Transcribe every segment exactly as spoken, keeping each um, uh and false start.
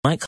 Mike.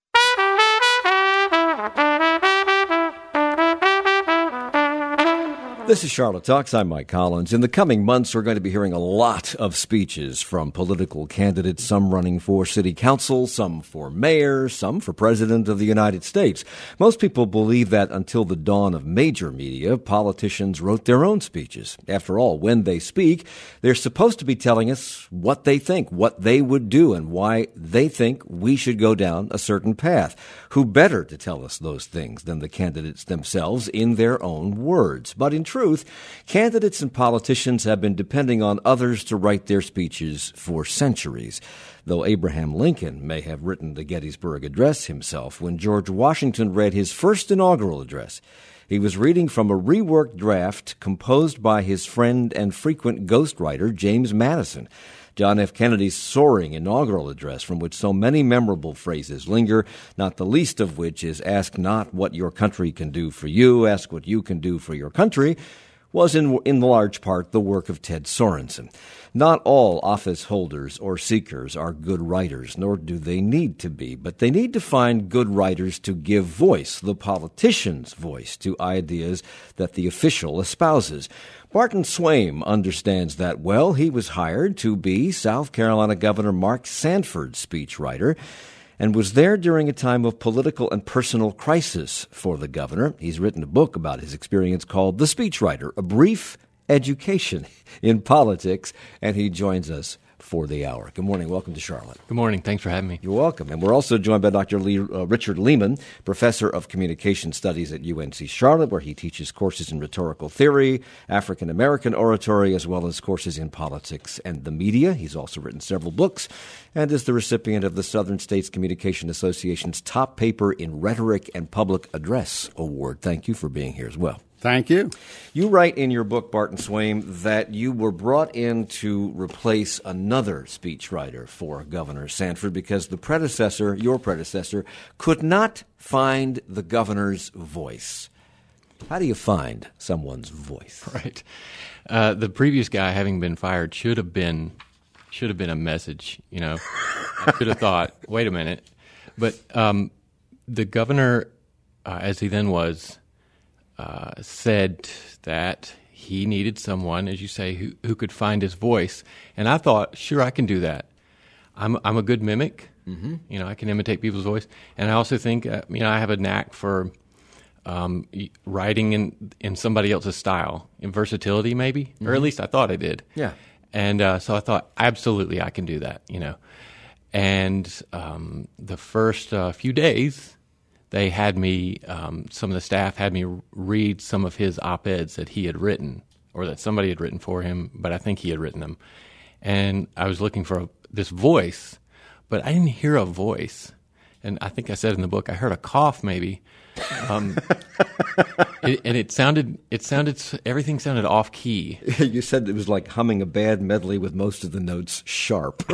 This is Charlotte Talks. I'm Mike Collins. In the coming months, we're going to be hearing a lot of speeches from political candidates, some running for city council, some for mayor, some for president of the United States. Most people believe that until the dawn of major media, politicians wrote their own speeches. After all, when they speak, they're supposed to be telling us what they think, what they would do, and why they think we should go down a certain path. Who better to tell us those things than the candidates themselves in their own words? But in truth, candidates and politicians have been depending on others to write their speeches for centuries. Though Abraham Lincoln may have written the Gettysburg Address himself, when George Washington read his first inaugural address, he was reading from a reworked draft composed by his friend and frequent ghostwriter, James Madison. John F. Kennedy's soaring inaugural address, from which so many memorable phrases linger, not the least of which is "Ask not what your country can do for you, ask what you can do for your country," was in, in large part the work of Ted Sorensen. Not all office holders or seekers are good writers, nor do they need to be, but they need to find good writers to give voice, the politician's voice, to ideas that the official espouses. Barton Swaim understands that well. He was hired to be South Carolina Governor Mark Sanford's speechwriter and was there during a time of political and personal crisis for the governor. He's written a book about his experience called The Speechwriter, A Brief Education in Politics, and he joins us for the hour. Good morning. Welcome to Charlotte. Good morning. Thanks for having me. You're welcome. And we're also joined by Doctor Lee, uh, Richard Lehman, professor of communication studies at U N C Charlotte, where he teaches courses in rhetorical theory, African American oratory, as well as courses in politics and the media. He's also written several books and is the recipient of the Southern States Communication Association's Top Paper in Rhetoric and Public Address Award. Thank you for being here as well. Thank you. You write in your book, Barton Swaim, that you were brought in to replace another speechwriter for Governor Sanford because the predecessor, your predecessor, could not find the governor's voice. How do you find someone's voice? Right. Uh, the previous guy, having been fired, should have been should have been a message. You know, I should have thought, wait a minute. But um, the governor, uh, as he then was, Uh, said that he needed someone, as you say, who, who could find his voice. And I thought, sure, I can do that. I'm I'm a good mimic. Mm-hmm. You know, I can imitate people's voice. And I also think, uh, you know, I have a knack for um, writing in, in somebody else's style, in versatility maybe, mm-hmm. or at least I thought I did. Yeah. And uh, so I thought, absolutely, I can do that, you know. And um, the first uh, few days, they had me, um, some of the staff had me read some of his op-eds that he had written, or that somebody had written for him, but I think he had written them. And I was looking for a, this voice, but I didn't hear a voice. And I think I said in the book, I heard a cough maybe. Um, it, and it sounded, it sounded, everything sounded off key. You said it was like humming a bad medley with most of the notes sharp.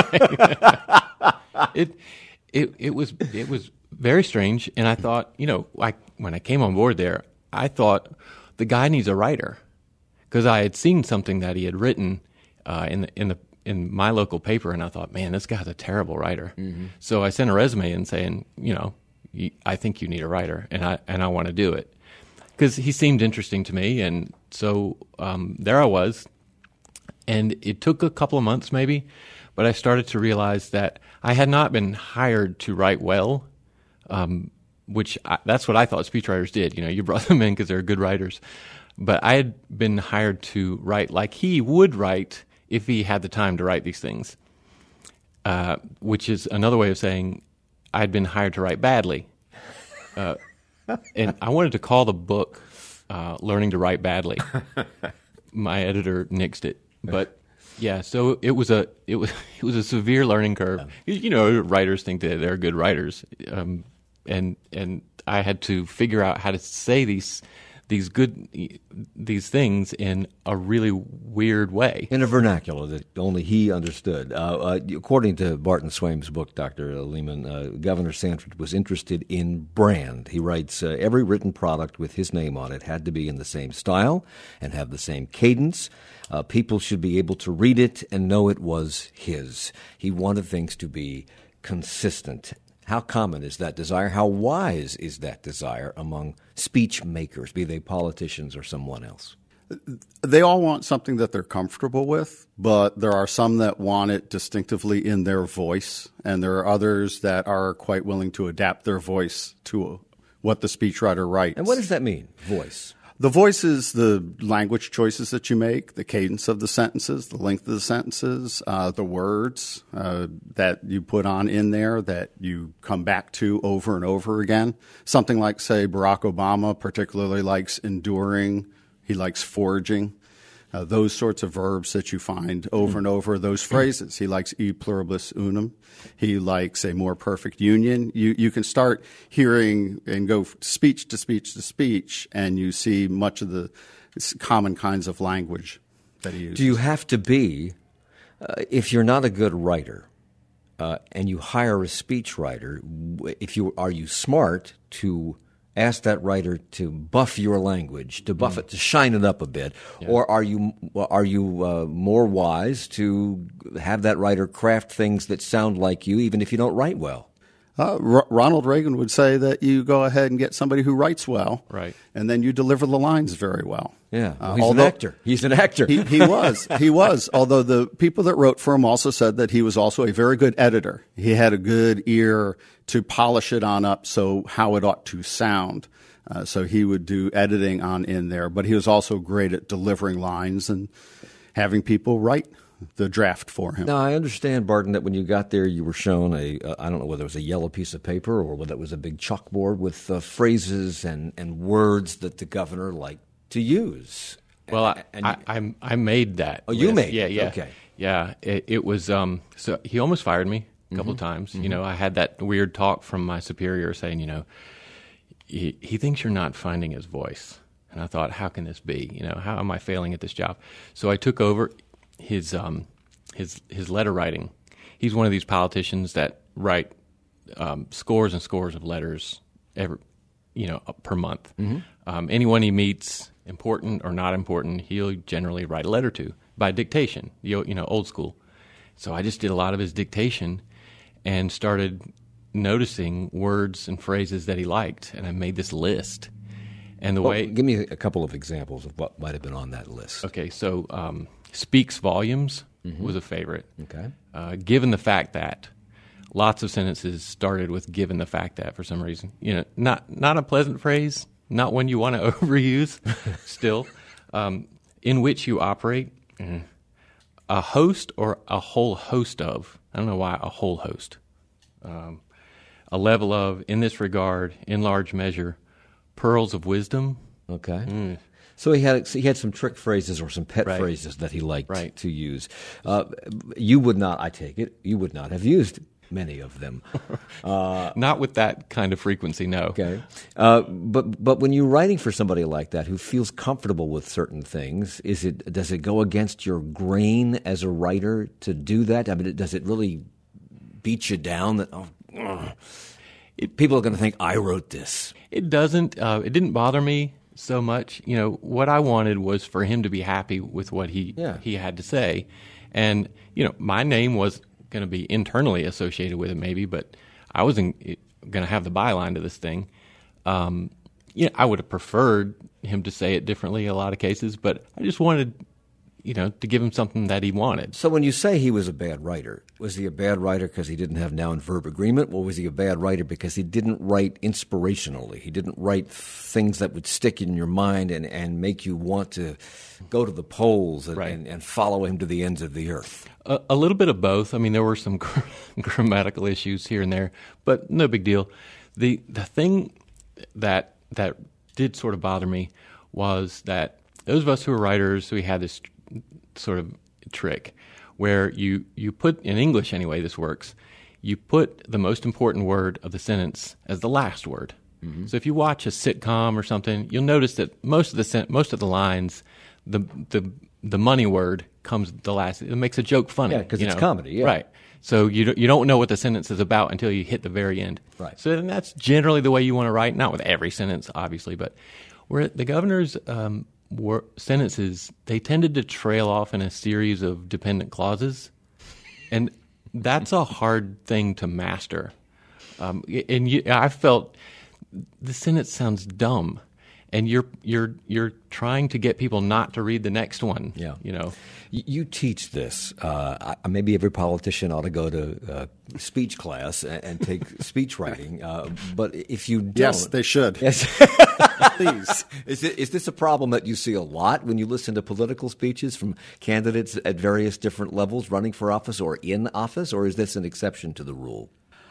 it, it, it was, it was, very strange, and I thought, you know, like when I came on board there, I thought the guy needs a writer because I had seen something that he had written uh, in the, in the in my local paper, and I thought, man, this guy's a terrible writer. Mm-hmm. So I sent a resume in saying, you know, I think you need a writer, and I and I want to do it because he seemed interesting to me, and so um, there I was, and it took a couple of months maybe, but I started to realize that I had not been hired to write well. Um, which I, that's what I thought speechwriters did. You know, you brought them in because they're good writers. But I had been hired to write like he would write if he had the time to write these things, uh, which is another way of saying I'd been hired to write badly. Uh, and I wanted to call the book uh, Learning to Write Badly. My editor nixed it. But yeah, so it was a it was it was a severe learning curve. You know, writers think that they're good writers. Um, And and I had to figure out how to say these these good these things in a really weird way, in a vernacular that only he understood. Uh, uh, according to Barton Swaim's book, Doctor Lehman, uh, Governor Sanford was interested in brand. He writes, uh, every written product with his name on it had to be in the same style and have the same cadence. Uh, people should be able to read it and know it was his. He wanted things to be consistent. How common is that desire? How wise is that desire among speech makers, be they politicians or someone else? They all want something that they're comfortable with, but there are some that want it distinctively in their voice, and there are others that are quite willing to adapt their voice to what the speechwriter writes. And what does that mean, voice? The voice is the language choices that you make, the cadence of the sentences, the length of the sentences, uh, the words uh, that you put on in there that you come back to over and over again. Something like, say, Barack Obama particularly likes enduring. He likes foraging, uh, those sorts of verbs that you find over and over, those phrases. He likes e pluribus unum. He likes a more perfect union. You you can start hearing and go speech to speech to speech, and you see much of the common kinds of language that he uses. Do you have to be, uh, if you're not a good writer, uh, and you hire a speech writer, if you are you smart to ask that writer to buff your language, to buff mm. it, to shine it up a bit, yeah. or are you are you uh, more wise to have that writer craft things that sound like you, even if you don't write well? Uh, R- Ronald Reagan would say that you go ahead and get somebody who writes well, right, and then you deliver the lines very well. Yeah, well, uh, he's although, an actor. He's an actor. he, he was. He was. Although the people that wrote for him also said that he was also a very good editor. He had a good ear to polish it on up so how it ought to sound. Uh, so he would do editing on in there, but he was also great at delivering lines and having people write the draft for him. Now, I understand, Barton, that when you got there, you were shown a, uh, I don't know whether it was a yellow piece of paper or whether it was a big chalkboard with uh, phrases and, and words that the governor liked to use. Well, and, and I, I, I, I made that. Oh, you list. made yeah, it? Yeah, okay. Yeah, it, it was, um, so he almost fired me a couple mm-hmm. of times. Mm-hmm. You know, I had that weird talk from my superior saying, you know, He, he thinks you're not finding his voice. And I thought, how can this be? You know, how am I failing at this job? So I took over his um, his his letter writing. He's one of these politicians that write um, scores and scores of letters every, you know, per month. Mm-hmm. Um, anyone he meets, important or not important, he'll generally write a letter to by dictation, you know, you know, old school. So I just did a lot of his dictation and started noticing words and phrases that he liked, and I made this list. And the well, way, give me a couple of examples of what might have been on that list. Okay, so um, speaks volumes mm-hmm. was a favorite. Okay, uh, given the fact that, lots of sentences started with "given the fact that" for some reason. You know, not not a pleasant phrase, not one you want to overuse. Still, um, in which you operate, mm, a host or a whole host of. I don't know why a whole host. Um, A level of, in this regard, in large measure, pearls of wisdom. Okay. Mm. So he had he had some trick phrases or some pet right. phrases that he liked right. to use. Uh, you would not, I take it, you would not have used many of them. Uh, not with that kind of frequency, no. Okay. Uh, but but when you're writing for somebody like that who feels comfortable with certain things, is it does it go against your grain as a writer to do that? I mean, does it really beat you down that, oh, It, people are going to think I wrote this? It doesn't. Uh, it didn't bother me so much. You know, what I wanted was for him to be happy with what he yeah. he had to say, and you know, my name was going to be internally associated with it, maybe, but I wasn't going to have the byline to this thing. Um, you know, I would have preferred him to say it differently in a lot of cases, but I just wanted, you know, to give him something that he wanted. So when you say he was a bad writer, was he a bad writer because he didn't have noun-verb agreement, or was he a bad writer because he didn't write inspirationally? He didn't write things that would stick in your mind and, and make you want to go to the polls and, right. and, and follow him to the ends of the earth? A, a little bit of both. I mean, there were some grammatical issues here and there, but no big deal. The the thing that that did sort of bother me was that those of us who are writers, we had this sort of trick where you, you put, in English anyway, this works, you put the most important word of the sentence as the last word. Mm-hmm. So if you watch a sitcom or something, you'll notice that most of the sen- most of the lines, the the the money word comes the last. It makes a joke funny. Yeah, because it's know? comedy. Yeah, right. So you don't, you don't know what the sentence is about until you hit the very end. Right. So then that's generally the way you want to write. Not with every sentence, obviously, but where the governor's um, wor- sentences, they tended to trail off in a series of dependent clauses, and that's a hard thing to master. Um, and you, I felt the sentence sounds dumb, and you're you're you're trying to get people not to read the next one. Yeah, you know. You teach this. Uh, maybe every politician ought to go to uh, speech class and, and take speech writing. Uh, but if you don't, yes, they should. Yes. Please. Is, it, is this a problem that you see a lot when you listen to political speeches from candidates at various different levels running for office or in office, or is this an exception to the rule?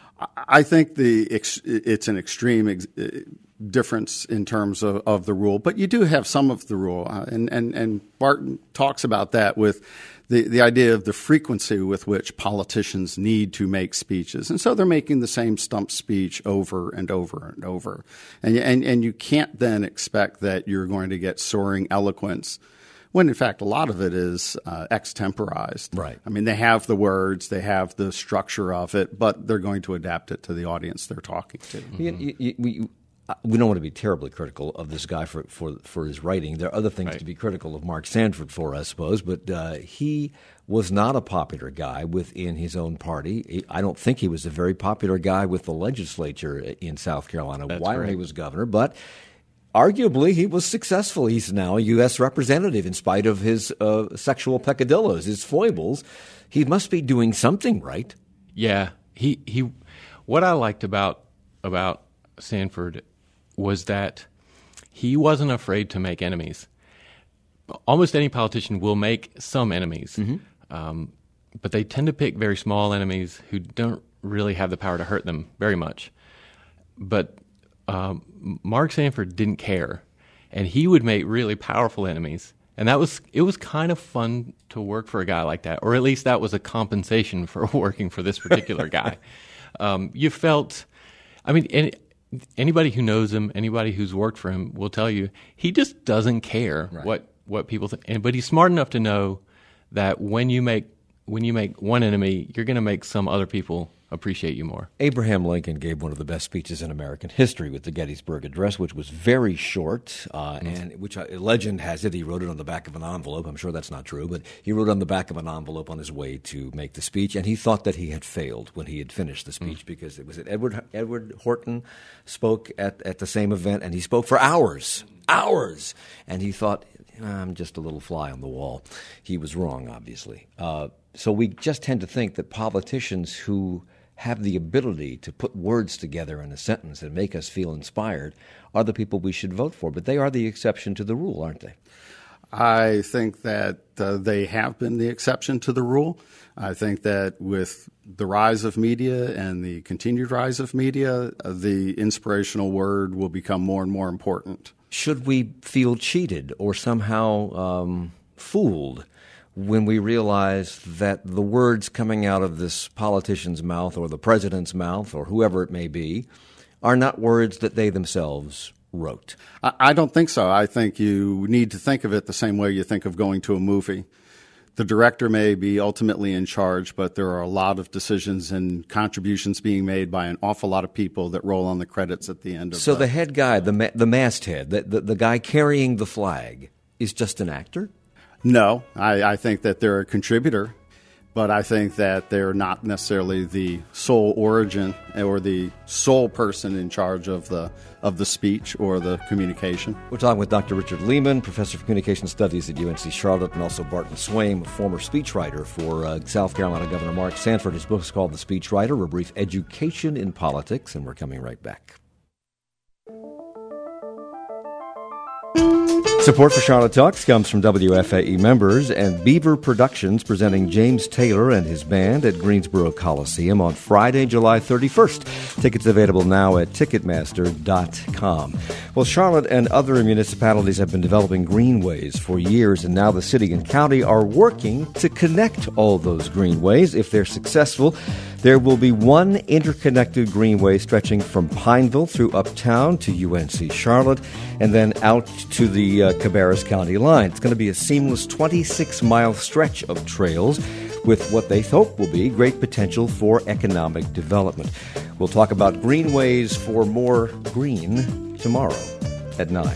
I think the it's an extreme ex- difference in terms of, of the rule, but you do have some of the rule, uh, and, and, and Barton talks about that with the, the idea of the frequency with which politicians need to make speeches. And so they're making the same stump speech over and over and over. And, and, and you can't then expect that you're going to get soaring eloquence when, in fact, a lot of it is uh, extemporized. Right. I mean, they have the words, they have the structure of it, but they're going to adapt it to the audience they're talking to. Mm-hmm. You, you, we, we don't want to be terribly critical of this guy for, for, for his writing. There are other things right. to be critical of Mark Sanford for, I suppose, but uh, he was not a popular guy within his own party. I don't think he was a very popular guy with the legislature in South Carolina That's while right. he was governor, but arguably, he was successful. He's now a U S representative in spite of his uh, sexual peccadillos, his foibles. He must be doing something right. Yeah, he he. What I liked about about Sanford was that he wasn't afraid to make enemies. Almost any politician will make some enemies, mm-hmm. um, but they tend to pick very small enemies who don't really have the power to hurt them very much. But Um, Mark Sanford didn't care, and he would make really powerful enemies, and that was it was kind of fun to work for a guy like that, or at least that was a compensation for working for this particular guy. Um, you felt, I mean, any, anybody who knows him, anybody who's worked for him will tell you he just doesn't care right. what what people think, and, but he's smart enough to know that when you make when you make one enemy, you're going to make some other people appreciate you more. Abraham Lincoln gave one of the best speeches in American history with the Gettysburg Address, which was very short, uh, mm-hmm. and which uh, legend has it he wrote it on the back of an envelope. I'm sure that's not true, but he wrote it on the back of an envelope on his way to make the speech, and he thought that he had failed when he had finished the speech mm-hmm. because it was it Edward Edward Horton spoke at, at the same event, and he spoke for hours, hours, and he thought, I'm just a little fly on the wall. He was wrong, obviously. Uh, so we just tend to think that politicians who have the ability to put words together in a sentence and make us feel inspired are the people we should vote for. But they are the exception to the rule, aren't they? I think that uh, they have been the exception to the rule. I think that with the rise of media and the continued rise of media, uh, the inspirational word will become more and more important. Should we feel cheated or somehow um, fooled when we realize that the words coming out of this politician's mouth or the president's mouth or whoever it may be are not words that they themselves wrote? I, I don't think so. I think you need to think of it the same way you think of going to a movie. The director may be ultimately in charge, but there are a lot of decisions and contributions being made by an awful lot of people that roll on the credits at the end of So the, the head guy, the ma- the masthead, the, the, the guy carrying the flag is just an actor? No, I, I think that they're a contributor, but I think that they're not necessarily the sole origin or the sole person in charge of the of the speech or the communication. We're talking with Doctor Richard Lehman, Professor of Communication Studies at U N C Charlotte, and also Barton Swaim, a former speechwriter for uh, South Carolina Governor Mark Sanford. His book is called The Speechwriter, A Brief Education in Politics, and we're coming right back. Support for Charlotte Talks comes from W F A E members and Beaver Productions presenting James Taylor and his band at Greensboro Coliseum on Friday, July thirty-first. Tickets available now at Ticketmaster dot com. Well, Charlotte and other municipalities have been developing greenways for years, and now the city and county are working to connect all those greenways. If they're successful, there will be one interconnected greenway stretching from Pineville through Uptown to U N C Charlotte and then out to the uh, Cabarrus County line. It's going to be a seamless twenty-six mile stretch of trails with what they hope will be great potential for economic development. We'll talk about greenways for more green tomorrow at nine.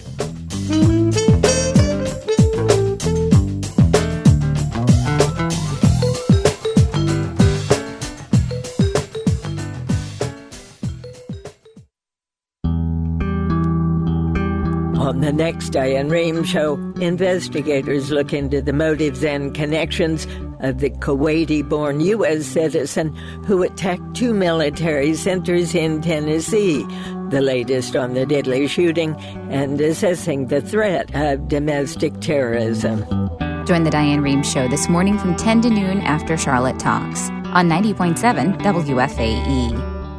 On the next Diane Rehm Show, investigators look into the motives and connections of the Kuwaiti-born U S citizen who attacked two military centers in Tennessee, the latest on the deadly shooting, and assessing the threat of domestic terrorism. Join the Diane Rehm Show this morning from ten to noon after Charlotte Talks on ninety point seven W F A E.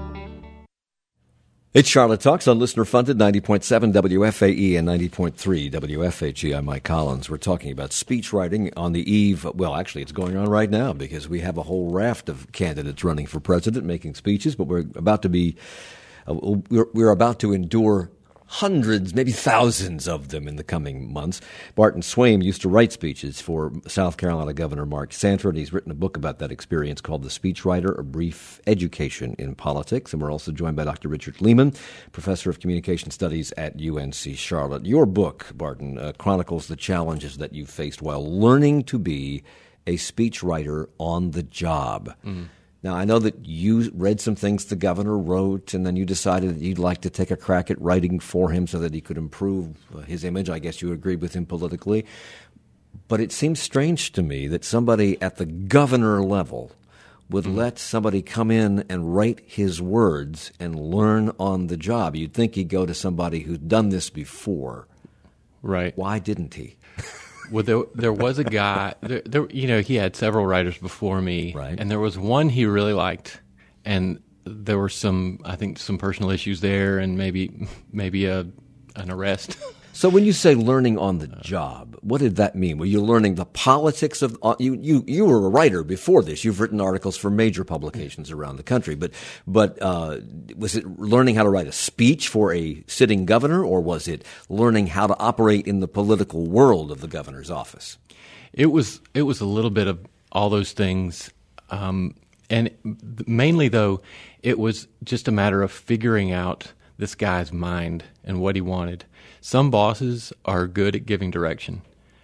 It's Charlotte Talks on listener-funded ninety point seven W F A E and ninety point three W F H E. I'm Mike Collins. We're talking about speech writing on the eve. Well, actually, it's going on right now because we have a whole raft of candidates running for president making speeches, but we're about to be, uh, we're, we're about to endure hundreds, maybe thousands of them in the coming months. Barton Swaim used to write speeches for South Carolina Governor Mark Sanford. He's written a book about that experience called The Speechwriter, A Brief Education in Politics. And we're also joined by Doctor Richard Lehman, Professor of Communication Studies at U N C Charlotte. Your book, Barton, uh, chronicles the challenges that you faced while learning to be a speechwriter on the job. Mm-hmm. Now, I know that you read some things the governor wrote, and then you decided that you'd like to take a crack at writing for him so that he could improve his image. I guess you agreed with him politically. But it seems strange to me that somebody at the governor level would mm-hmm. let somebody come in and write his words and learn on the job. You'd think he'd go to somebody who's done this before. Right. Why didn't he? Well, there, there was a guy, there, there, you know, he had several writers before me, right. And there was one he really liked, and there were some, I think, some personal issues there, and maybe, maybe a, an arrest. So when you say learning on the job, what did that mean? Were you learning the politics of uh, you? You you were a writer before this. You've written articles for major publications around the country. But but uh, was it learning how to write a speech for a sitting governor, or was it learning how to operate in the political world of the governor's office? It was it was a little bit of all those things, um, and mainly though, it was just a matter of figuring out this guy's mind and what he wanted. Some bosses are good at giving direction.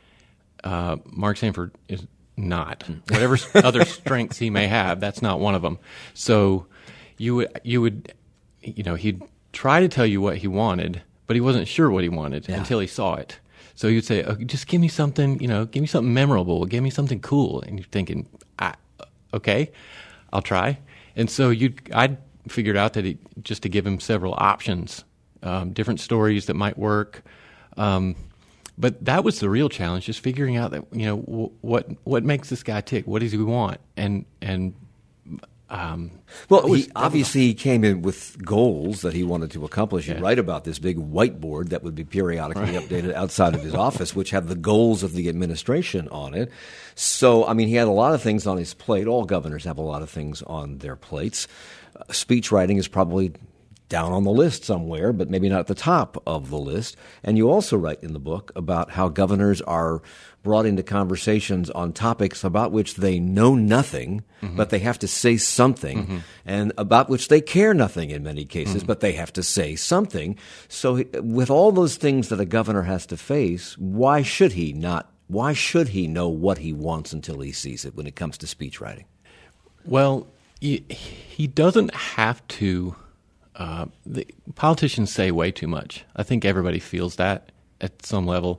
Uh, Mark Sanford is not. Whatever other strengths he may have, that's not one of them. So you would, you would, you know, he'd try to tell you what he wanted, but he wasn't sure what he wanted yeah. until he saw it. So you'd say, oh, just give me something, you know, give me something memorable, give me something cool. And you're thinking, ah, okay, I'll try. And so you, I'd figured out that he, just to give him several options. Um, different stories that might work, um, but that was the real challenge: just figuring out that you know w- what what makes this guy tick. What does he want? And and um, well, was, he, obviously he came in with goals that he wanted to accomplish. He'd yeah. write about this big whiteboard that would be periodically right. updated outside of his office, which had the goals of the administration on it. So, I mean, he had a lot of things on his plate. All governors have a lot of things on their plates. Uh, speech writing is probably down on the list somewhere, but maybe not at the top of the list. And you also write in the book about how governors are brought into conversations on topics about which they know nothing, mm-hmm. but they have to say something, mm-hmm. and about which they care nothing in many cases, mm-hmm. but they have to say something. So with all those things that a governor has to face, why should he not, why should he know what he wants until he sees it when it comes to speech writing? Well, he, he doesn't have to. Uh, the politicians say way too much. I think everybody feels that at some level.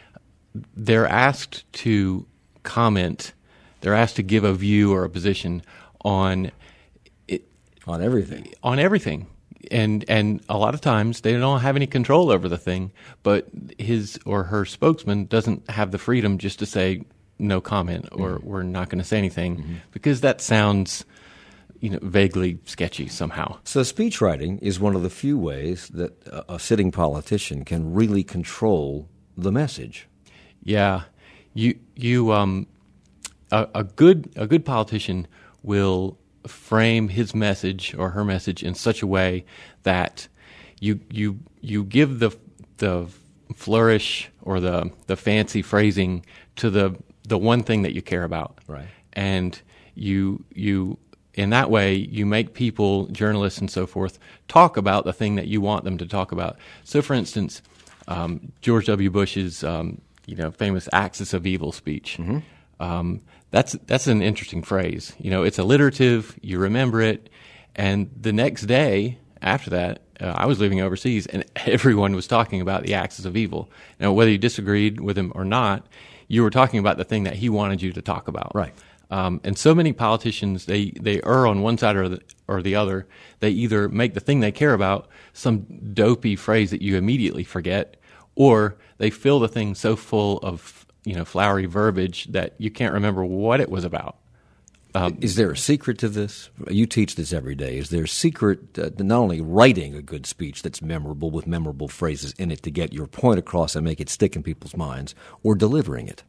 They're asked to comment. They're asked to give a view or a position on it, on everything. On everything, and and a lot of times they don't have any control over the thing. But his or her spokesman doesn't have the freedom just to say no comment or mm-hmm. we're not going to say anything mm-hmm. because that sounds, you know, vaguely sketchy somehow. So speech writing is one of the few ways that a, a sitting politician can really control the message. Yeah, you you um a, a good a good politician will frame his message or her message in such a way that you you you give the the flourish or the the fancy phrasing to the the one thing that you care about. Right. And you you in that way, you make people, journalists and so forth, talk about the thing that you want them to talk about. So, for instance, um, George W. Bush's, um, you know, famous "axis of evil" speech. Mm-hmm. Um, that's that's an interesting phrase. You know, it's alliterative. You remember it, and the next day after that, uh, I was living overseas, and everyone was talking about the axis of evil. Now, whether you disagreed with him or not, you were talking about the thing that he wanted you to talk about. Right. Um, and so many politicians, they, they err on one side or the, or the other. They either make the thing they care about some dopey phrase that you immediately forget, or they fill the thing so full of, you know, flowery verbiage that you can't remember what it was about. Um, Is there a secret to this? You teach this every day. Is there a secret uh, to not only writing a good speech that's memorable with memorable phrases in it to get your point across and make it stick in people's minds, or delivering it?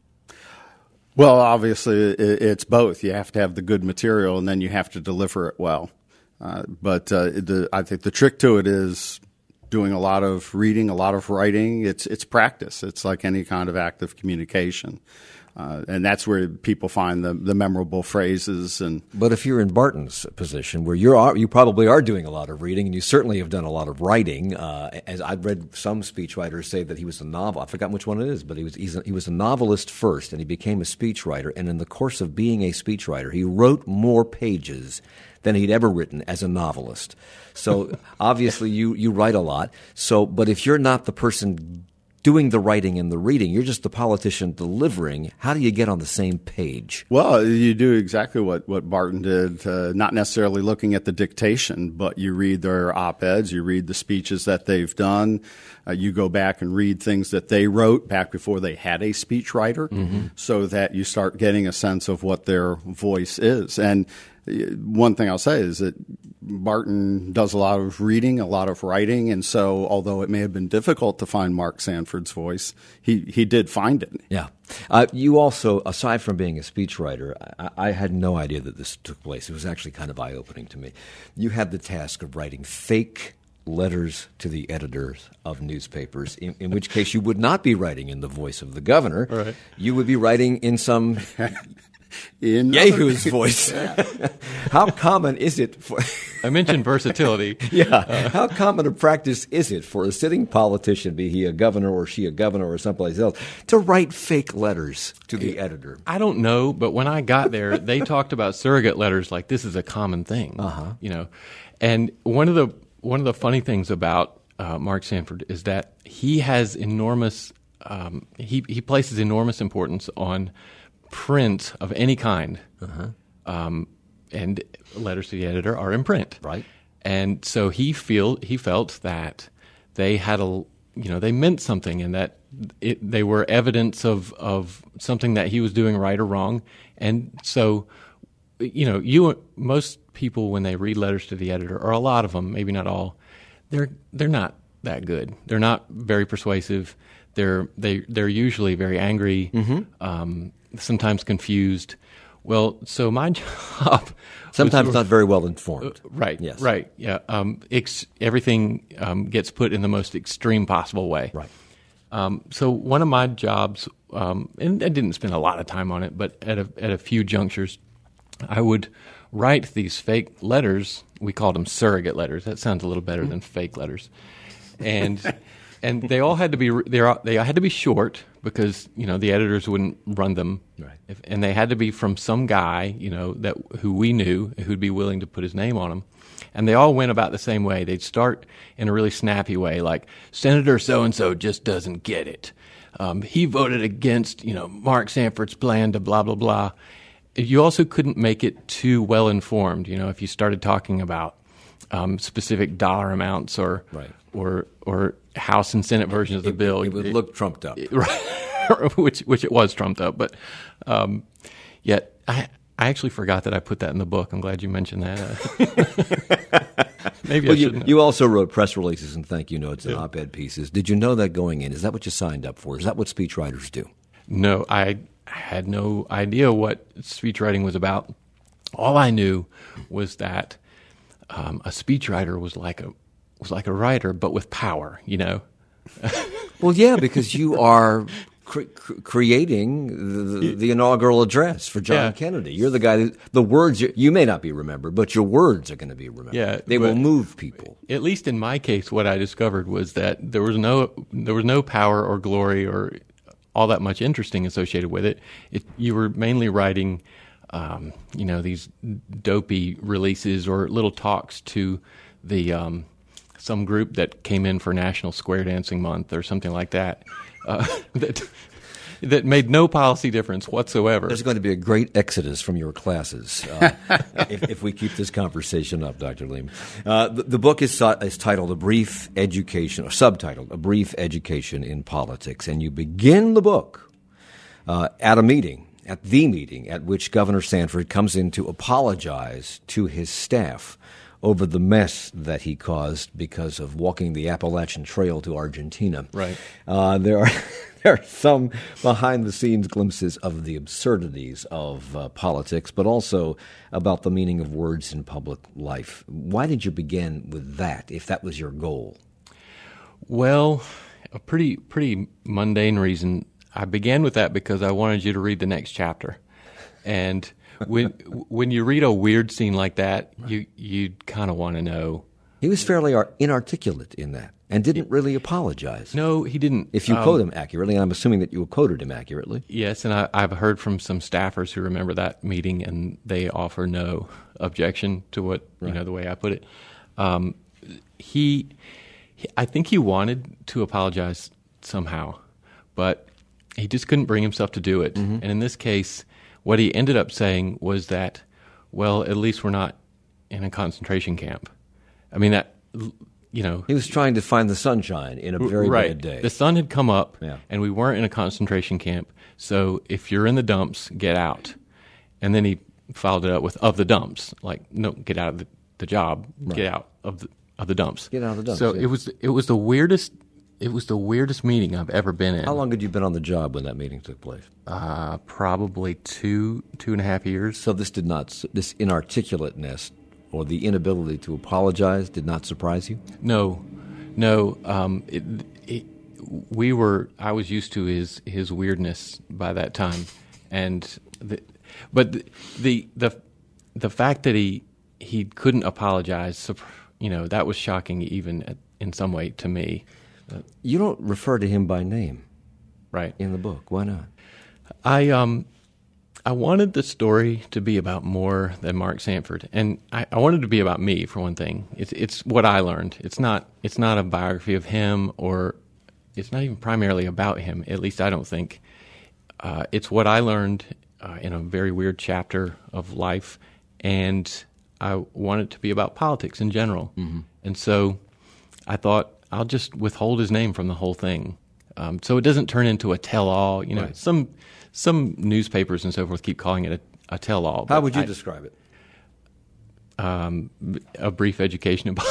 Well, obviously, it's both. You have to have the good material, and then you have to deliver it well. Uh, but uh, the, I think the trick to it is doing a lot of reading, a lot of writing. It's it's practice. It's like any kind of active communication. Uh, and that's where people find the, the memorable phrases. And but if you're in Barton's position, where you are, you probably are doing a lot of reading, and you certainly have done a lot of writing. Uh, as I've read some speechwriters say that he was a novel. I forgot which one it is, but he was he's a, he was a novelist first, and he became a speechwriter. And in the course of being a speechwriter, he wrote more pages than he'd ever written as a novelist. So obviously, you you write a lot. So, but if you're not the person doing the writing and the reading, you're just the politician delivering. How do you get on the same page? Well, you do exactly what, what Barton did, uh, not necessarily looking at the dictation, but you read their op-eds, you read the speeches that they've done, uh, you go back and read things that they wrote back before they had a speechwriter, mm-hmm. so that you start getting a sense of what their voice is. And one thing I'll say is that Barton does a lot of reading, a lot of writing, and so although it may have been difficult to find Mark Sanford's voice, he, he did find it. Yeah. Uh, you also, aside from being a speechwriter, I, I had no idea that this took place. It was actually kind of eye-opening to me. You had the task of writing fake letters to the editors of newspapers, in, in which case you would not be writing in the voice of the governor. Right. You would be writing in some in Yehu's voice. How common is it for I mentioned versatility. Yeah. Uh, How common a practice is it for a sitting politician, be he a governor or she a governor or someplace else, to write fake letters to the editor? I don't know, but when I got there, they talked about surrogate letters like this is a common thing. Uh-huh. You know, and one of the one of the funny things about uh, Mark Sanford is that he has enormous um, he he places enormous importance on print of any kind. Uh-huh. Um, and letters to the editor are in print. Right. And so he feel he felt that they had a you know they meant something, and that it, they were evidence of of something that he was doing right or wrong. And so, you know, you most people when they read letters to the editor, or a lot of them, maybe not all, they're they're not that good. They're not very persuasive. They're they they're usually very angry, mm-hmm. um, sometimes confused. Well, so my job sometimes was, not very well informed. Uh, right. Yes. Right. Yeah. Um, ex- everything um, gets put in the most extreme possible way. Right. Um, so one of my jobs, um, and I didn't spend a lot of time on it, but at a at a few junctures, I would write these fake letters. We called them surrogate letters. That sounds a little better than fake letters, and. And they all had to be they they had to be short because you know the editors wouldn't run them, right. if, and they had to be from some guy you know that who we knew who'd be willing to put his name on them, and they all went about the same way. They'd start in a really snappy way, like Senator so and so just doesn't get it. Um, he voted against you know Mark Sanford's plan to blah blah blah. You also couldn't make it too well informed. You know if you started talking about um, specific dollar amounts or right. or or House and Senate versions of the it, bill. It would look trumped up. Right, which which it was trumped up. But um, yet, I I actually forgot that I put that in the book. I'm glad you mentioned that. Uh, maybe well, I you, shouldn't. You also wrote press releases and thank you notes and yeah. op-ed pieces. Did you know that going in? Is that what you signed up for? Is that what speechwriters do? No, I had no idea what speech writing was about. All I knew was that um, a speechwriter was like a was like a writer, but with power, you know? Well, yeah, because you are cre- creating the, the inaugural address for John yeah. Kennedy. You're the guy that, the words, you, you may not be remembered, but your words are going to be remembered. Yeah, they will move people. At least in my case, what I discovered was that there was no, there was no power or glory or all that much interesting associated with it. It you were mainly writing, um, you know, these dopey releases or little talks to the, um, some group that came in for National Square Dancing Month or something like that, uh, that that made no policy difference whatsoever. There's going to be a great exodus from your classes uh, if, if we keep this conversation up, Doctor Leem. Uh, the, the book is, is titled A Brief Education, or subtitled A Brief Education in Politics, and you begin the book uh, at a meeting, at the meeting at which Governor Sanford comes in to apologize to his staff over the mess that he caused because of walking the Appalachian Trail to Argentina. Right. Uh, there are there are some behind-the-scenes glimpses of the absurdities of uh, politics, but also about the meaning of words in public life. Why did you begin with that, if that was your goal? Well, a pretty pretty mundane reason. I began with that because I wanted you to read the next chapter, and when when you read a weird scene like that, you you kind of want to know. He was fairly ar- inarticulate in that, and didn't really apologize. No, he didn't. If you um, quote him accurately, and I'm assuming that you quoted him accurately. Yes, and I, I've heard from some staffers who remember that meeting, and they offer no objection to what right. you know the way I put it. Um, he, he, I think he wanted to apologize somehow, but he just couldn't bring himself to do it. Mm-hmm. And in this case, what he ended up saying was that, well, at least we're not in a concentration camp. I mean, that, you know. He was trying to find the sunshine in a very right. bad day. The sun had come up, yeah. and we weren't in a concentration camp. So if you're in the dumps, get out. And then he followed it up with, of the dumps. Like, no, get out of the, the job. Right. Get out of the, of the dumps. Get out of the dumps. So yeah. it was it was the weirdest It was the weirdest meeting I've ever been in. How long had you been on the job when that meeting took place? Uh, probably two, two and a half years. So this did not, this inarticulateness or the inability to apologize did not surprise you? No, no. Um, it, it, we were. I was used to his his weirdness by that time, and the, but the, the the the fact that he he couldn't apologize, you know, that was shocking even at, in some way to me. You don't refer to him by name, right, in the book. Why not? I um, I wanted the story to be about more than Mark Sanford, and I, I wanted it to be about me for one thing. It's it's what I learned. It's not it's not a biography of him, or it's not even primarily about him. At least I don't think. Uh, it's what I learned uh, in a very weird chapter of life, and I want it to be about politics in general. Mm-hmm. And so I thought, I'll just withhold his name from the whole thing, um, so it doesn't turn into a tell-all. You know, right. some some newspapers and so forth keep calling it a, a tell-all. How would you I, describe it? Um, a brief education about.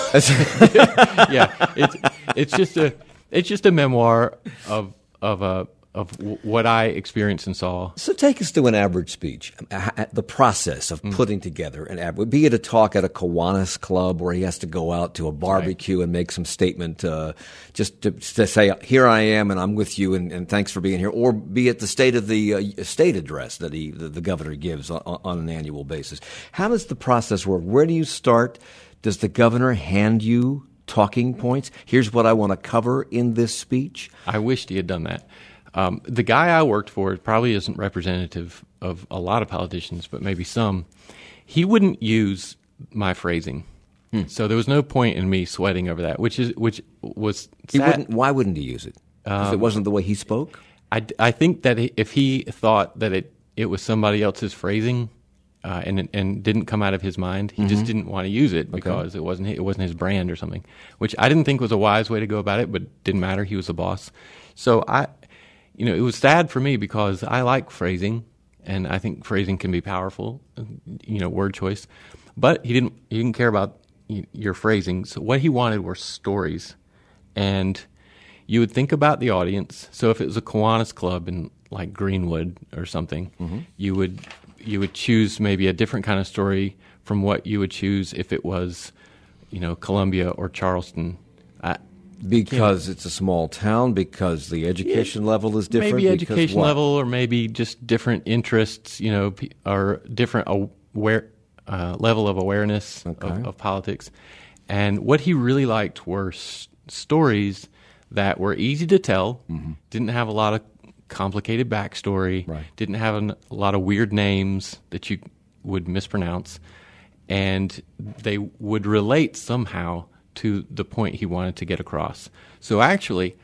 yeah, it's it's just a it's just a memoir of of a. of w- what I experienced and saw. So take us to an average speech, the process of mm. putting together an average, be it a talk at a Kiwanis club where he has to go out to a barbecue right. and make some statement uh, just to, to say, here I am and I'm with you and, and thanks for being here, or be it the state of the uh, state address that he, the, the governor gives on, on an annual basis. How does the process work? Where do you start? Does the governor hand you talking points? Here's what I want to cover in this speech. I wished he had done that. Um, the guy I worked for probably isn't representative of a lot of politicians, but maybe some. He wouldn't use my phrasing, hmm. so there was no point in me sweating over that. Which is which was sad. He wouldn't. Why wouldn't he use it? Because um, it wasn't the way he spoke. I, I think that if he thought that it, it was somebody else's phrasing, uh, and and didn't come out of his mind, he mm-hmm. just didn't want to use it because okay. it wasn't it wasn't his brand or something. Which I didn't think was a wise way to go about it, but didn't matter. He was the boss, so I. You know, it was sad for me because I like phrasing, and I think phrasing can be powerful, you know, word choice. But he didn't he didn't care about your phrasing. So what he wanted were stories. And you would think about the audience. So if it was a Kiwanis club in, like, Greenwood or something, mm-hmm. you would you would choose maybe a different kind of story from what you would choose if it was, you know, Columbia or Charleston. I, Because it's a small town, because the education yeah, level is different? Maybe education level, or maybe just different interests, you know, or different aware, uh, level of awareness okay. of, of politics. And what he really liked were s- stories that were easy to tell, mm-hmm. didn't have a lot of complicated backstory, right. didn't have an, a lot of weird names that you would mispronounce, and they would relate somehow to the point he wanted to get across. So actually,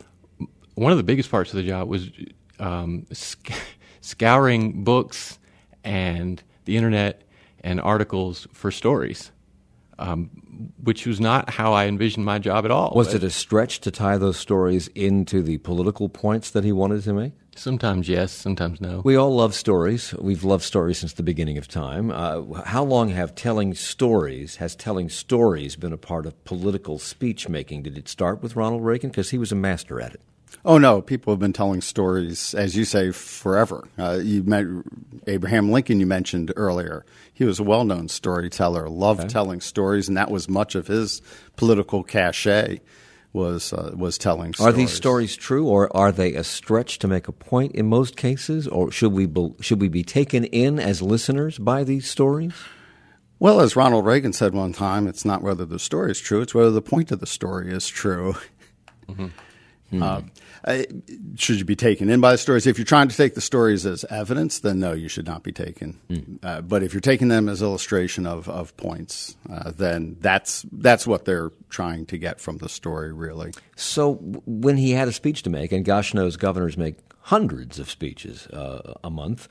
one of the biggest parts of the job was um, sc- scouring books and the internet and articles for stories, um, which was not how I envisioned my job at all. Was it a stretch to tie those stories into the political points that he wanted to make? Sometimes yes, sometimes no. We all love stories. We've loved stories since the beginning of time. Uh, how long have telling stories, has telling stories been a part of political speech making? Did it start with Ronald Reagan? Because he was a master at it. Oh, no. People have been telling stories, as you say, forever. Uh, you met Abraham Lincoln, you mentioned earlier. He was a well-known storyteller, loved okay. telling stories, and that was much of his political cachet. Was uh, was telling stories. Are these stories true, or are they a stretch to make a point in most cases, or should we be, should we be taken in as listeners by these stories? Well, as Ronald Reagan said one time, it's not whether the story is true; it's whether the point of the story is true. Mm-hmm. Mm-hmm. Uh, should you be taken in by the stories? If you're trying to take the stories as evidence, then no, you should not be taken. Mm. Uh, but if you're taking them as illustration of, of points, uh, then that's that's what they're trying to get from the story, really. So when he had a speech to make, and gosh knows governors make hundreds of speeches uh, a month,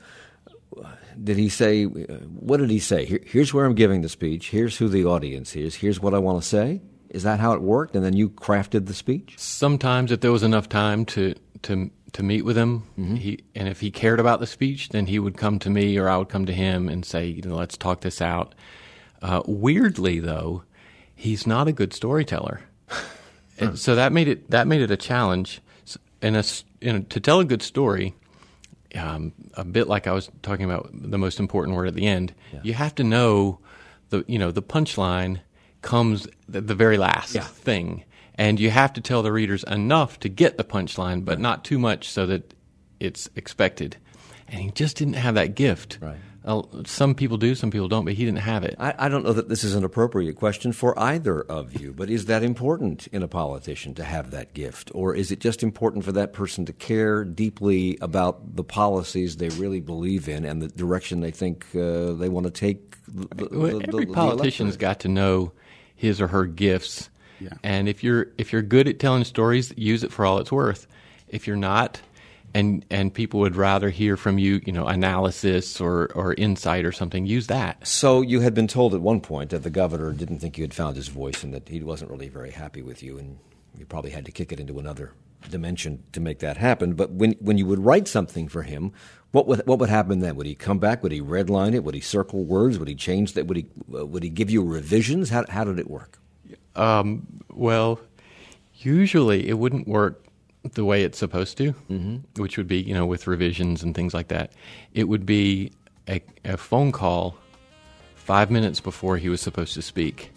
did he say, what did he say? Here, here's where I'm giving the speech. Here's who the audience is. Here's what I want to say. Is that how it worked? And then you crafted the speech? Sometimes, if there was enough time to to, to meet with him, mm-hmm. he, and if he cared about the speech, then he would come to me or I would come to him and say, you know, let's talk this out. Uh, weirdly, though, he's not a good storyteller, and so that made it that made it a challenge. And a, in a, to tell a good story, um, a bit like I was talking about the most important word at the end, yeah. you have to know the you know the punchline comes the, the very last yeah. thing, and you have to tell the readers enough to get the punchline, but not too much so that it's expected. And he just didn't have that gift. Right. Uh, some people do, some people don't, but he didn't have it. I, I don't know that this is an appropriate question for either of you, but is that important in a politician to have that gift? Or is it just important for that person to care deeply about the policies they really believe in and the direction they think uh, they want to take the, the, well, the, every the, politician's the got to know his or her gifts. Yeah. And if you're if you're good at telling stories, use it for all it's worth. If you're not, and and people would rather hear from you, you know, analysis or, or insight or something, use that. So you had been told at one point that the governor didn't think you had found his voice and that he wasn't really very happy with you, and you probably had to kick it into another dimension to make that happen. But when when you would write something for him, what would what would happen then? Would he come back? Would he redline it? Would he circle words? Would he change that? Would he uh, would he give you revisions? How how did it work? Um, well, usually it wouldn't work the way it's supposed to, mm-hmm. which would be, you know, with revisions and things like that. It would be a, a phone call five minutes before he was supposed to speak.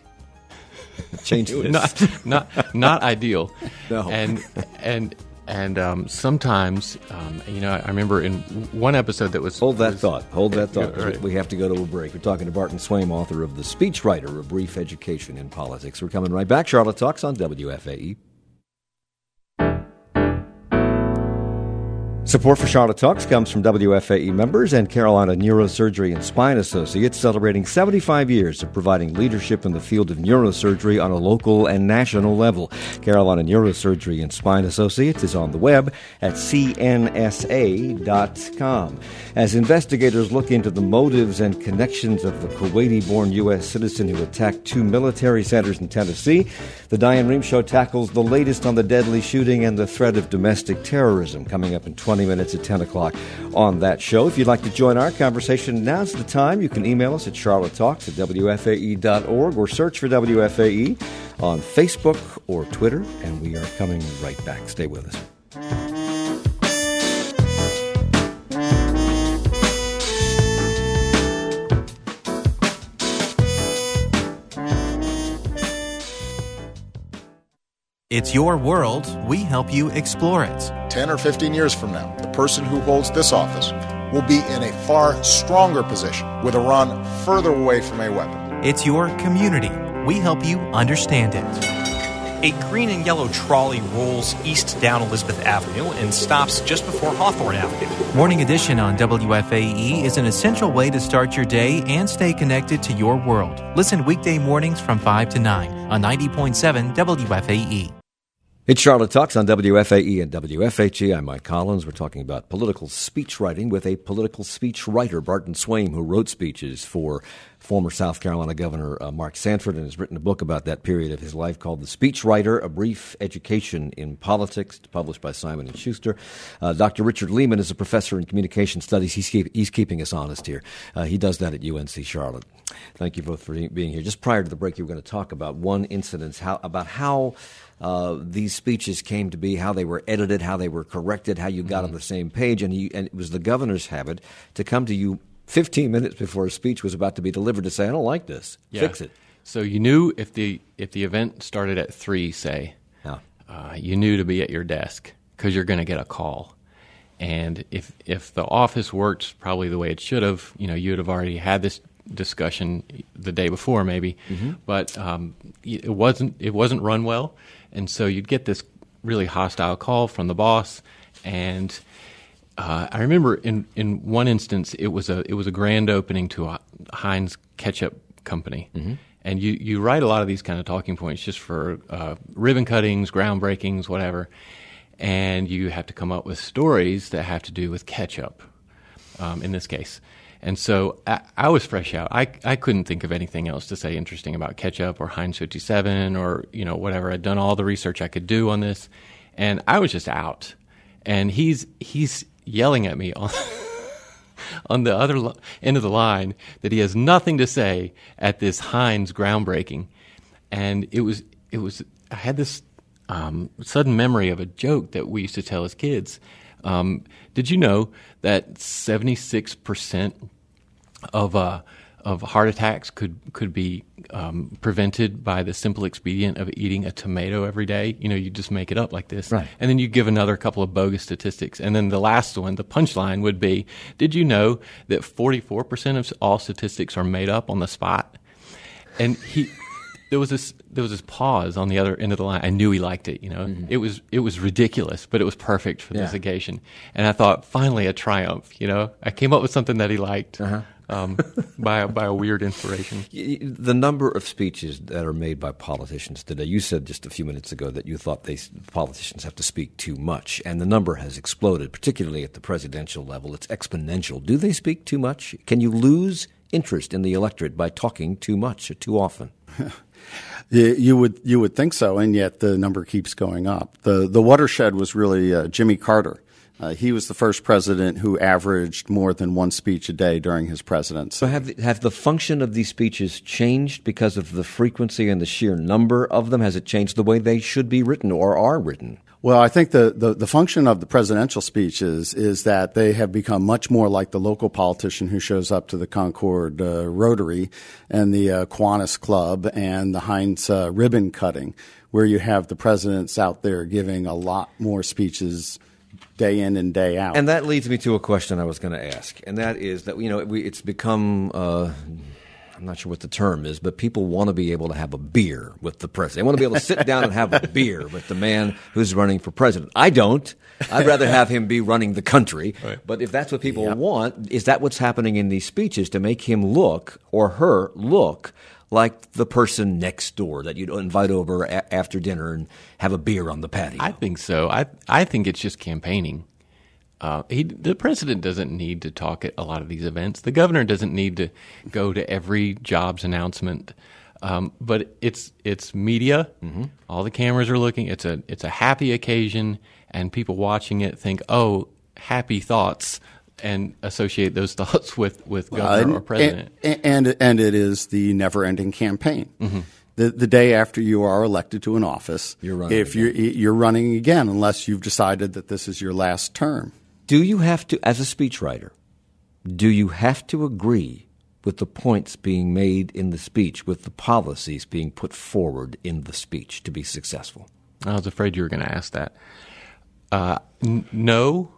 Change this. Not, not, not ideal. No. And and and um, sometimes, um, you know, I remember in one episode that was... Hold that was, thought. Hold that thought. Right. We have to go to a break. We're talking to Barton Swaim, author of The Speechwriter, A Brief Education in Politics. We're coming right back. Charlotte Talks on W F A E. Support for Charlotte Talks comes from W F A E members and Carolina Neurosurgery and Spine Associates, celebrating seventy-five years of providing leadership in the field of neurosurgery on a local and national level. Carolina Neurosurgery and Spine Associates is on the web at C N S A dot com. As investigators look into the motives and connections of the Kuwaiti-born U S citizen who attacked two military centers in Tennessee, the Diane Rehm Show tackles the latest on the deadly shooting and the threat of domestic terrorism, coming up in twenty minutes at ten o'clock on that show. If you'd like to join our conversation, now's the time. You can email us at charlotte talks at W F A E dot org or search for W F A E on Facebook or Twitter, and we are coming right back. Stay with us. It's your world. We help you explore it. ten or fifteen years from now, the person who holds this office will be in a far stronger position with Iran further away from a weapon. It's your community. We help you understand it. A green and yellow trolley rolls east down Elizabeth Avenue and stops just before Hawthorne Avenue. Morning Edition on W F A E is an essential way to start your day and stay connected to your world. Listen weekday mornings from five to nine on ninety point seven W F A E. It's Charlotte Talks on W F A E and W F H E. I'm Mike Collins. We're talking about political speech writing with a political speech writer, Barton Swaim, who wrote speeches for former South Carolina Governor uh, Mark Sanford and has written a book about that period of his life called The Speech Writer, A Brief Education in Politics, published by Simon and Schuster. Uh, Doctor Richard Lehman is a professor in communication studies. He's, keep, he's keeping us honest here. Uh, he does that at U N C Charlotte. Thank you both for being here. Just prior to the break, you were going to talk about one incident, how, about how uh, these speeches came to be, how they were edited, how they were corrected, how you got mm-hmm. on the same page. And, he, and it was the governor's habit to come to you fifteen minutes before a speech was about to be delivered to say, I don't like this. Yeah. Fix it. So you knew if the if the event started at three, say, yeah. uh, you knew to be at your desk because you're going to get a call. And if if the office worked probably the way it should have, you know, you would have already had this discussion the day before maybe. Mm-hmm. But um, it wasn't it wasn't run well. And so you'd get this really hostile call from the boss. And Uh, I remember in, in one instance it was a it was a grand opening to a Heinz ketchup company, mm-hmm. and you, you write a lot of these kind of talking points just for uh, ribbon cuttings, groundbreakings, whatever, and you have to come up with stories that have to do with ketchup, um, in this case. And so I, I was fresh out. I I couldn't think of anything else to say interesting about ketchup or Heinz fifty-seven or you know whatever. I'd done all the research I could do on this, and I was just out. And he's he's. yelling at me on on the other lo- end of the line that he has nothing to say at this Heinz groundbreaking, and it was it was I had this um, sudden memory of a joke that we used to tell as kids. Um, did you know that seventy-six percent of uh, of heart attacks could could be um, prevented by the simple expedient of eating a tomato every day? You know, you just make it up like this. Right. And then you give another couple of bogus statistics. And then the last one, the punchline would be, did you know that forty-four percent of all statistics are made up on the spot? And he, there was this, there was this pause on the other end of the line. I knew he liked it, you know. Mm-hmm. It was, it was ridiculous, but it was perfect for yeah. this occasion. And I thought, finally a triumph, you know. I came up with something that he liked. Uh-huh. Um, by, a, by a weird inspiration. The number of speeches that are made by politicians today, you said just a few minutes ago that you thought they, politicians have to speak too much, and the number has exploded, particularly at the presidential level. It's exponential. Do they speak too much? Can you lose interest in the electorate by talking too much or too often? You would you would think so, and yet the number keeps going up. The, the watershed was really uh, Jimmy Carter. Uh, he was the first president who averaged more than one speech a day during his presidency. So have the, have the function of these speeches changed because of the frequency and the sheer number of them? Has it changed the way they should be written or are written? Well, I think the, the, the function of the presidential speeches is that they have become much more like the local politician who shows up to the Concord uh, Rotary and the uh, Kiwanis Club and the Heinz uh, ribbon cutting, where you have the presidents out there giving a lot more speeches day in and day out. And that leads me to a question I was going to ask, and that is that, you know, we, it's become, uh, I'm not sure what the term is, but people want to be able to have a beer with the president. They want to be able to sit down and have a beer with the man who's running for president. I don't. I'd rather have him be running the country. Right. But if that's what people yep. want, is that what's happening in these speeches to make him look, or her look, like the person next door that you'd invite over a- after dinner and have a beer on the patio? I think so. I I think it's just campaigning. Uh, he, the president doesn't need to talk at a lot of these events. The governor doesn't need to go to every jobs announcement. Um, but it's it's media. Mm-hmm. All the cameras are looking. It's a it's a happy occasion, and people watching it think, "Oh, happy thoughts." And associate those thoughts with, with governor uh, and, or president. And, and and it is the never-ending campaign. Mm-hmm. The the day after you are elected to an office, you're running if again. you're you're running again, unless you've decided that this is your last term. Do you have to, as a speechwriter, do you have to agree with the points being made in the speech, with the policies being put forward in the speech to be successful? I was afraid you were going to ask that. Uh, n- no.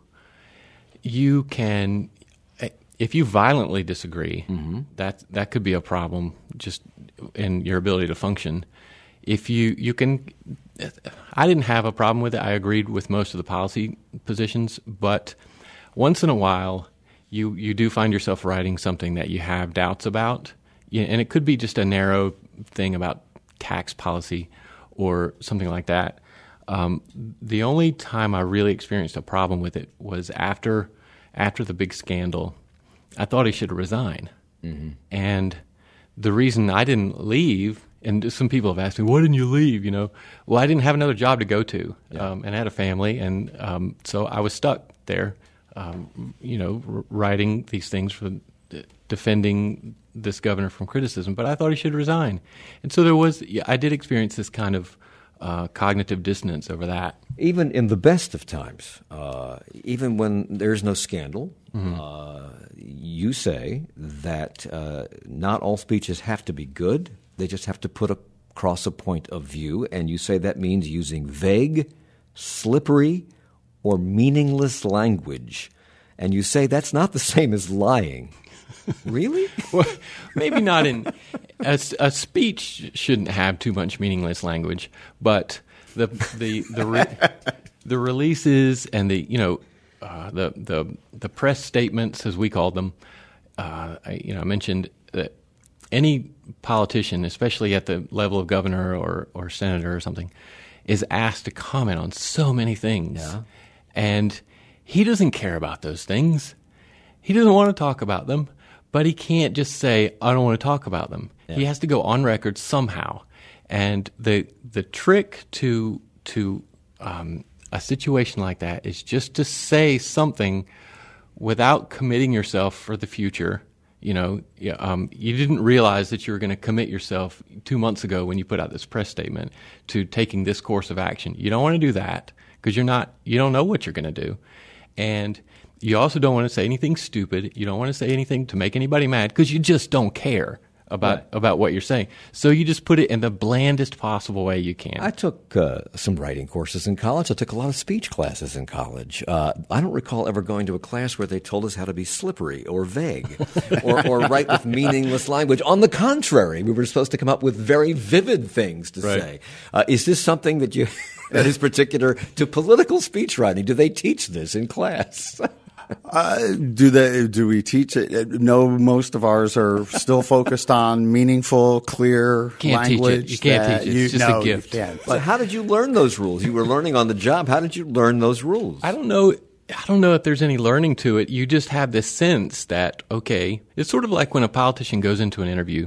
You can, if you violently disagree, mm-hmm. that that could be a problem just in your ability to function. if you you can, I didn't have a problem with it. I agreed with most of the policy positions, but once in a while, you you do find yourself writing something that you have doubts about, and it could be just a narrow thing about tax policy or something like that. Um, the only time I really experienced a problem with it was after after the big scandal. I thought he should resign. Mm-hmm. And the reason I didn't leave, and some people have asked me, why didn't you leave? You know, well, I didn't have another job to go to, yeah. um, and I had a family, and um, so I was stuck there, um, you know, r- writing these things for d- defending this governor from criticism. But I thought he should resign, and so there was. Yeah, I did experience this kind of uh, cognitive dissonance over that. Even in the best of times, uh, even when there's no scandal, mm-hmm. uh, you say that uh, not all speeches have to be good. They just have to put across a point of view, and you say that means using vague, slippery, or meaningless language. And you say that's not the same as lying. Really? Well, maybe not in a, a speech shouldn't have too much meaningless language, but the the the re, the releases and the you know uh, the the the press statements, as we call them. Uh, I, you know, I mentioned that any politician, especially at the level of governor or or senator or something, is asked to comment on so many things, yeah. and he doesn't care about those things. He doesn't want to talk about them. But he can't just say, I don't want to talk about them. Yeah. He has to go on record somehow. And the the trick to to um, a situation like that is just to say something without committing yourself for the future. You know, um, you didn't realize that you were going to commit yourself two months ago when you put out this press statement to taking this course of action. You don't want to do that because you're not. You don't know what you're going to do, and you also don't want to say anything stupid. You don't want to say anything to make anybody mad because you just don't care about right. about what you're saying. So you just put it in the blandest possible way you can. I took uh, some writing courses in college. I took a lot of speech classes in college. Uh, I don't recall ever going to a class where they told us how to be slippery or vague or, or write with meaningless language. On the contrary, we were supposed to come up with very vivid things to right. say. Uh, is this something that you that is particular to political speech writing? Do they teach this in class? Uh, do they? Do we teach it? No, most of ours are still focused on meaningful, clear can't language. Teach it. You can't teach it. It's you, just no, a gift. You can't. But how did you learn those rules? You were learning on the job. How did you learn those rules? I don't know. I don't know if there's any learning to it. You just have this sense that, okay, it's sort of like when a politician goes into an interview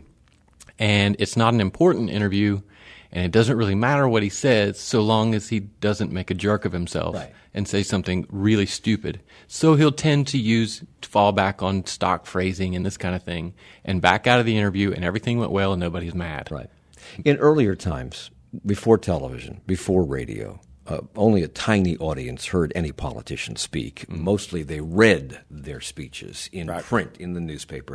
and it's not an important interview and it doesn't really matter what he says so long as he doesn't make a jerk of himself. Right. And say something really stupid. So he'll tend to use, to fall back on stock phrasing and this kind of thing and back out of the interview and everything went well and nobody's mad. Right. In earlier times, before television, before radio, uh, only a tiny audience heard any politician speak. Mm-hmm. Mostly they read their speeches in right. print, in the newspaper.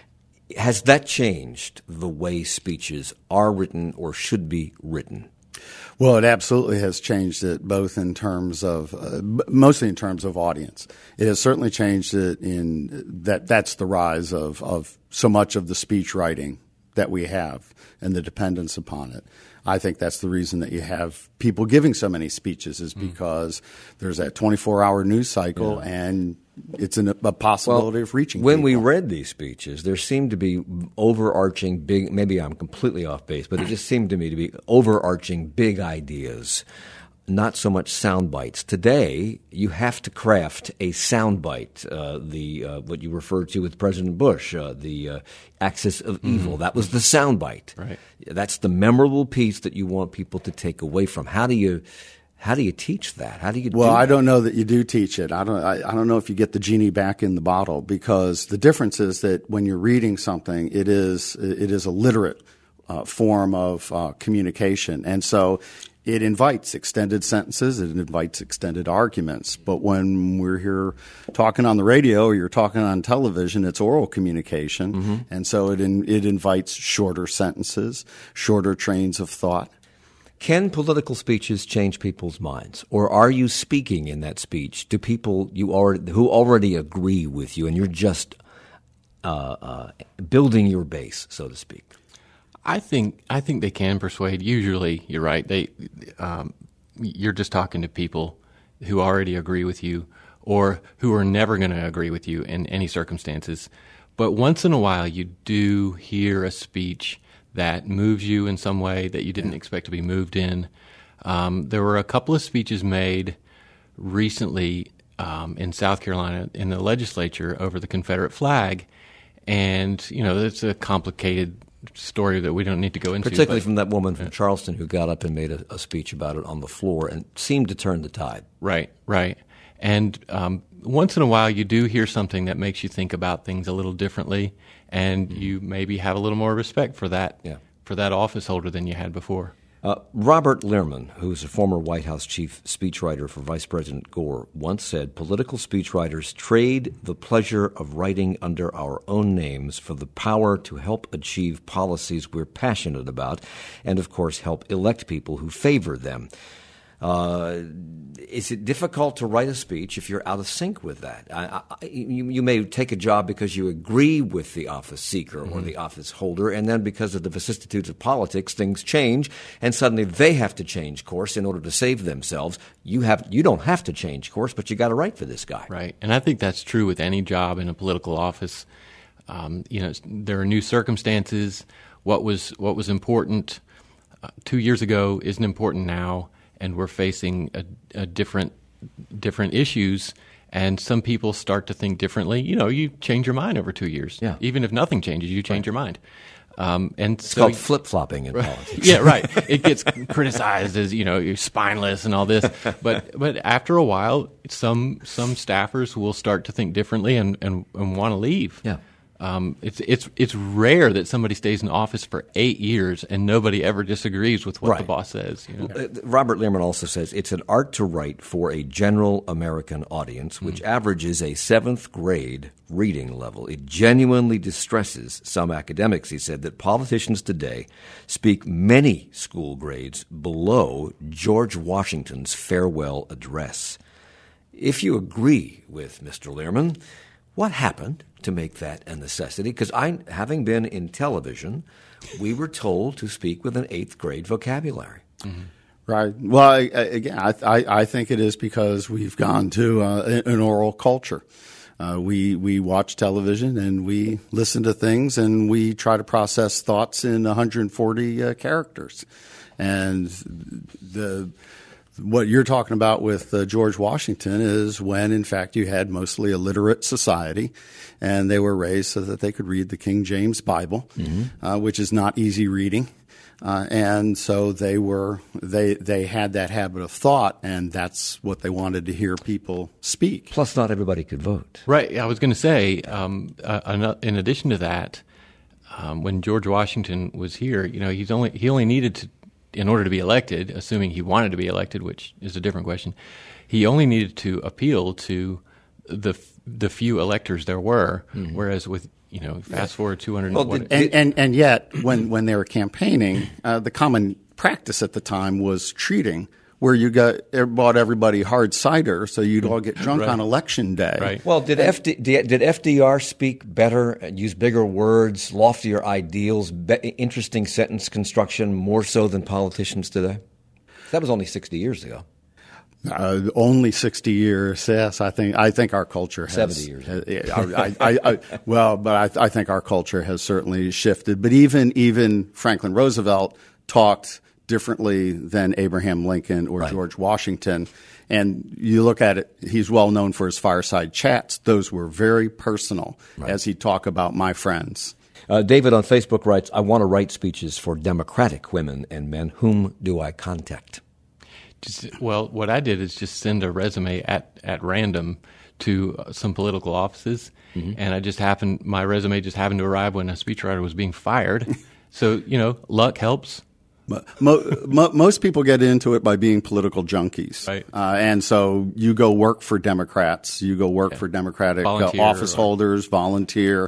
Has that changed the way speeches are written or should be written? Well, it absolutely has changed it, both in terms of, uh, mostly in terms of audience. It has certainly changed it in that that's the rise of, of so much of the speech writing that we have and the dependence upon it. I think that's the reason that you have people giving so many speeches is because mm. there's that twenty-four hour news cycle yeah. and it's an, a possibility well, of reaching when people. we read these speeches, there seemed to be overarching big – maybe I'm completely off base, but it just seemed to me to be overarching big ideas, not so much sound bites. Today, you have to craft a sound bite, uh, the uh, what you referred to with President Bush, uh, the uh, axis of mm-hmm. evil. That was the sound bite. Right. That's the memorable piece that you want people to take away from. How do you – How do you teach that? How do you well, do that? I don't know that you do teach it. I don't I, I don't know if you get the genie back in the bottle because the difference is that when you're reading something, it is it is a literate uh, form of uh, communication. And so it invites extended sentences, it invites extended arguments. But when we're here talking on the radio or you're talking on television, it's oral communication. Mm-hmm. And so it in, it invites shorter sentences, shorter trains of thought. Can political speeches change people's minds, or are you speaking in that speech to people you already, who already agree with you, and you're just uh, uh, building your base, so to speak? I think I think they can persuade. Usually, you're right. They, um, you're just talking to people who already agree with you, or who are never going to agree with you in any circumstances. But once in a while, you do hear a speech that moves you in some way that you didn't expect to be moved in. Um, there were a couple of speeches made recently um, in South Carolina in the legislature over the Confederate flag, and you know it's a complicated story that we don't need to go into. Particularly but, from that woman from Charleston who got up and made a, a speech about it on the floor and seemed to turn the tide. Right, right. And um, once in a while you do hear something that makes you think about things a little differently, and mm-hmm. you maybe have a little more respect for that yeah. for that office holder than you had before. Uh, Robert Lehrman, who's a former White House chief speechwriter for Vice President Gore, once said, political speechwriters trade the pleasure of writing under our own names for the power to help achieve policies we're passionate about and, of course, help elect people who favor them. Uh, is it difficult to write a speech if you're out of sync with that? I, I, you, you may take a job because you agree with the office seeker mm-hmm. or the office holder, and then because of the vicissitudes of politics, things change, and suddenly they have to change course in order to save themselves. You have you don't have to change course, but you got to write for this guy. Right, and I think that's true with any job in a political office. Um, you know, there are new circumstances. What was what was important uh, two years ago isn't important now. And we're facing a, a different different issues, and some people start to think differently. You know, you change your mind over two years. Yeah. Even if nothing changes, you change right. your mind. Um, and it's so, called flip-flopping in right, politics. Yeah, right. It gets criticized as, you know, you're spineless and all this. But but after a while, some some staffers will start to think differently and, and, and want to leave. Yeah. Um, it's it's it's rare that somebody stays in office for eight years and nobody ever disagrees with what right. the boss says. You know? uh, Robert Lehrman also says it's an art to write for a general American audience, which mm. averages a seventh grade reading level. It genuinely distresses some academics, he said, that politicians today speak many school grades below George Washington's farewell address. If you agree with Mister Lehrman, what happened to make that a necessity? Because I, having been in television, we were told to speak with an eighth grade vocabulary. Mm-hmm. Right. Well, I, again, I, I, I think it is because we've gone to uh, an oral culture. Uh, we we watch television and we listen to things and we try to process thoughts in one hundred forty uh, characters, and the. What you're talking about with uh, George Washington is when, in fact, you had mostly a literate society, and they were raised so that they could read the King James Bible, mm-hmm. uh, which is not easy reading, uh, and so they were they they had that habit of thought, and that's what they wanted to hear people speak. Plus, not everybody could vote. Right. I was going to say, um, uh, in addition to that, um, when George Washington was here, you know, he's only he only needed to. In order to be elected, assuming he wanted to be elected, which is a different question, he only needed to appeal to the the few electors there were. Mm-hmm. Whereas with you know, fast forward two hundred. Well, did, and, and and yet, when when they were campaigning, uh, the common practice at the time was treating, where you got bought everybody hard cider, so you'd all get drunk right. on election day. Right. Well, did F D, did F D R speak better, use bigger words, loftier ideals, be, interesting sentence construction more so than politicians today? That was only sixty years ago. Uh, only sixty years. Yes, I think I think our culture has seventy years. Uh, I, I, I, well, but I, I think our culture has certainly shifted. But even even Franklin Roosevelt talked differently than Abraham Lincoln or right. George Washington. And you look at it, he's well known for his fireside chats. Those were very personal right. as he'd talk about my friends. Uh, David on Facebook writes, I want to write speeches for Democratic women and men. Whom do I contact? Just, well, what I did is just send a resume at, at random to uh, some political offices. Mm-hmm. And I just happened, my resume just happened to arrive when a speechwriter was being fired. So, you know, luck helps. Mo- mo- most people get into it by being political junkies. Right. Uh, and so you go work for Democrats, you go work yeah. for Democratic uh, volunteer office or, holders, volunteer.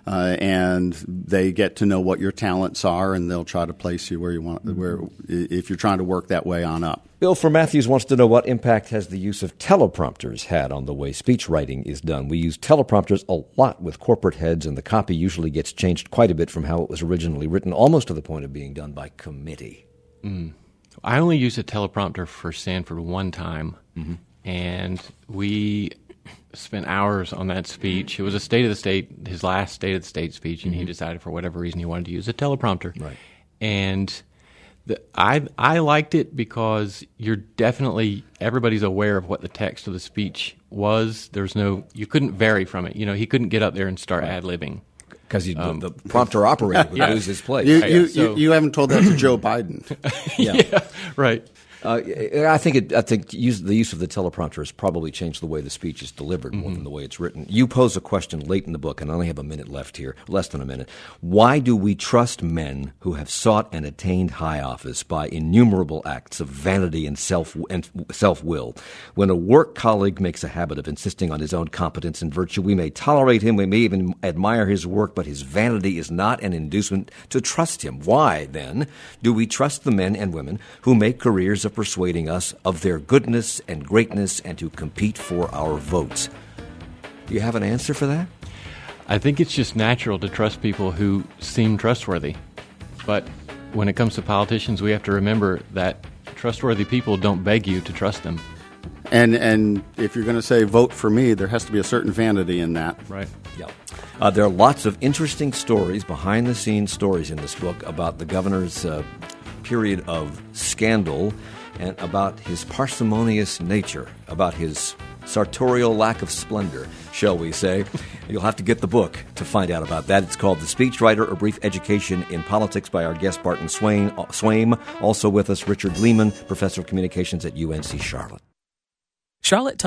uh, and they get to know what your talents are, and they'll try to place you where you want. Where if you're trying to work that way on up. Bill from Matthews wants to know what impact has the use of teleprompters had on the way speech writing is done. We use teleprompters a lot with corporate heads, and the copy usually gets changed quite a bit from how it was originally written, almost to the point of being done by committee. Mm. I only used a teleprompter for Sanford one time, mm-hmm. and we spent hours on that speech. It was a State of the State, his last State of the State speech, and mm-hmm. he decided for whatever reason he wanted to use a teleprompter. Right. And the, I I liked it because you're definitely, everybody's aware of what the text of the speech was. There's no, you couldn't vary from it. You know, he couldn't get up there and start ad-libbing. Because um, the, the prompter operator would yeah. lose his place. You, right? you, so, you, you haven't told that to Joe Biden. yeah. yeah, right. Uh, I think it, I think use, the use of the teleprompter has probably changed the way the speech is delivered more mm-hmm. than the way it's written. You pose a question late in the book, and I only have a minute left here, less than a minute. Why do we trust men who have sought and attained high office by innumerable acts of vanity and self and self-will? When a work colleague makes a habit of insisting on his own competence and virtue, we may tolerate him, we may even admire his work, but his vanity is not an inducement to trust him. Why, then, do we trust the men and women who make careers of persuading us of their goodness and greatness and to compete for our votes? Do you have an answer for that? I think it's just natural to trust people who seem trustworthy. But when it comes to politicians, we have to remember that trustworthy people don't beg you to trust them. And and if you're going to say vote for me, there has to be a certain vanity in that. Right. Yeah. Uh, there are lots of interesting stories, behind-the-scenes stories in this book about the governor's uh, period of scandal and about his parsimonious nature, about his sartorial lack of splendor, shall we say. You'll have to get the book to find out about that. It's called The Speechwriter, A Brief Education in Politics by our guest Barton Swain, Swaim. Also with us, Richard Lehman, Professor of Communications at U N C Charlotte. Charlotte